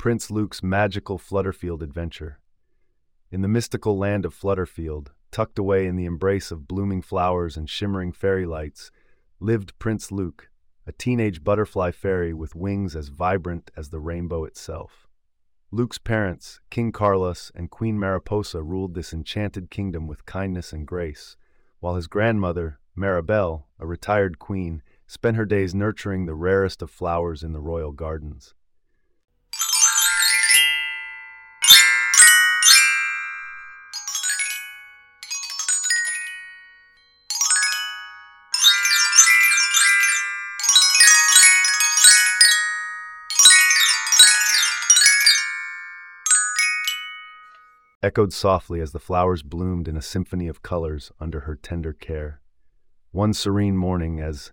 Prince Luke's magical Flutterfield adventure. In the mystical land of Flutterfield, tucked away in the embrace of blooming flowers and shimmering fairy lights, lived Prince Luke, a teenage butterfly fairy with wings as vibrant as the rainbow itself. Luke's parents, King Carlos and Queen Mariposa, ruled this enchanted kingdom with kindness and grace, while his grandmother, Maribel, a retired queen, spent her days nurturing the rarest of flowers in the royal gardens. Echoed softly as the flowers bloomed in a symphony of colors under her tender care. One serene morning, as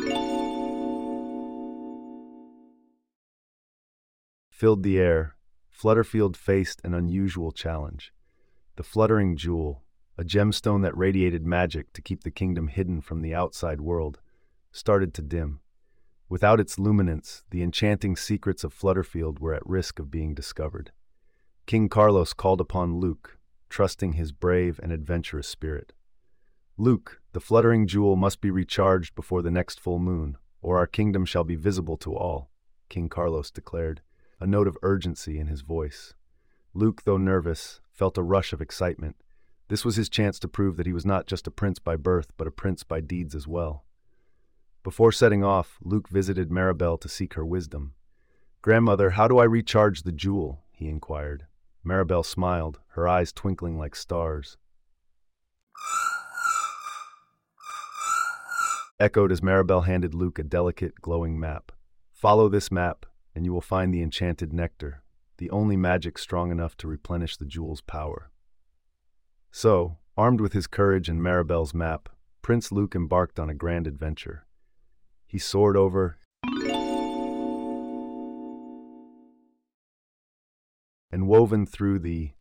filled the air, Flutterfield faced an unusual challenge. The fluttering jewel, a gemstone that radiated magic to keep the kingdom hidden from the outside world, started to dim. Without its luminance, the enchanting secrets of Flutterfield were at risk of being discovered. King Carlos called upon Luke, trusting his brave and adventurous spirit. "Luke, the fluttering jewel must be recharged before the next full moon, or our kingdom shall be visible to all," King Carlos declared, a note of urgency in his voice. Luke, though nervous, felt a rush of excitement. This was his chance to prove that he was not just a prince by birth, but a prince by deeds as well. Before setting off, Luke visited Maribel to seek her wisdom. "Grandmother, how do I recharge the jewel?" he inquired. Maribel smiled, her eyes twinkling like stars. Echoed as Maribel handed Luke a delicate, glowing map. "Follow this map, and you will find the enchanted nectar, the only magic strong enough to replenish the jewel's power." So, armed with his courage and Maribel's map, Prince Luke embarked on a grand adventure. He soared over and woven through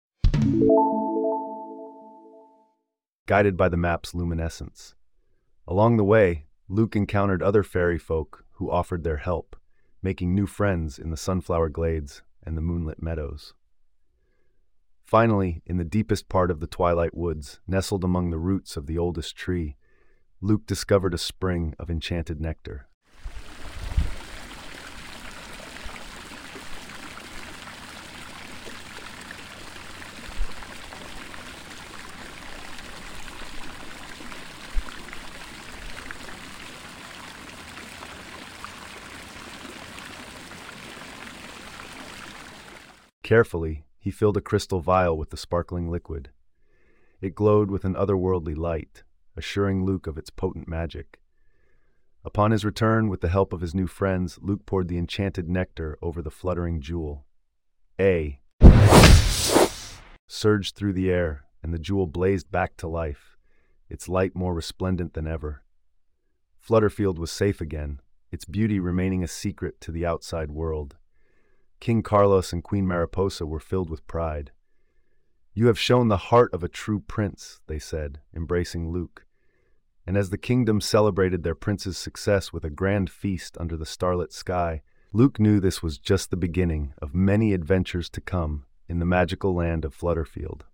guided by the map's luminescence. Along the way, Luke encountered other fairy folk who offered their help, making new friends in the sunflower glades and the moonlit meadows. Finally, in the deepest part of the Twilight Woods, nestled among the roots of the oldest tree, Luke discovered a spring of enchanted nectar. Carefully, he filled a crystal vial with the sparkling liquid. It glowed with an otherworldly light, assuring Luke of its potent magic. Upon his return, with the help of his new friends, Luke poured the enchanted nectar over the fluttering jewel. Surged through the air, and the jewel blazed back to life, its light more resplendent than ever. Flutterfield was safe again, its beauty remaining a secret to the outside world. King Carlos and Queen Mariposa were filled with pride. "You have shown the heart of a true prince," they said, embracing Luke. And as the kingdom celebrated their prince's success with a grand feast under the starlit sky, Luke knew this was just the beginning of many adventures to come in the magical land of Flutterfield.